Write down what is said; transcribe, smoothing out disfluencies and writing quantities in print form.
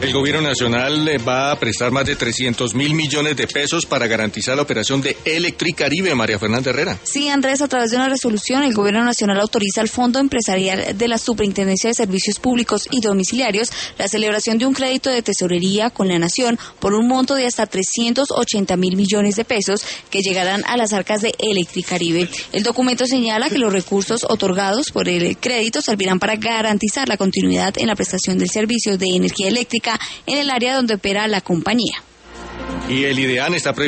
El gobierno nacional va a prestar más de 300.000 millones de pesos para garantizar la operación de Electricaribe, María Fernanda Herrera. Sí, Andrés, a través de una resolución, el gobierno nacional autoriza al Fondo Empresarial de la Superintendencia de Servicios Públicos y Domiciliarios la celebración de un crédito de tesorería con la Nación por un monto de hasta 380.000 millones de pesos que llegarán a las arcas de Electricaribe. El documento señala que los recursos otorgados por el crédito servirán para garantizar la continuidad en la prestación del servicio de energía eléctrica en el área donde opera la compañía. Y el IDEAN está previsto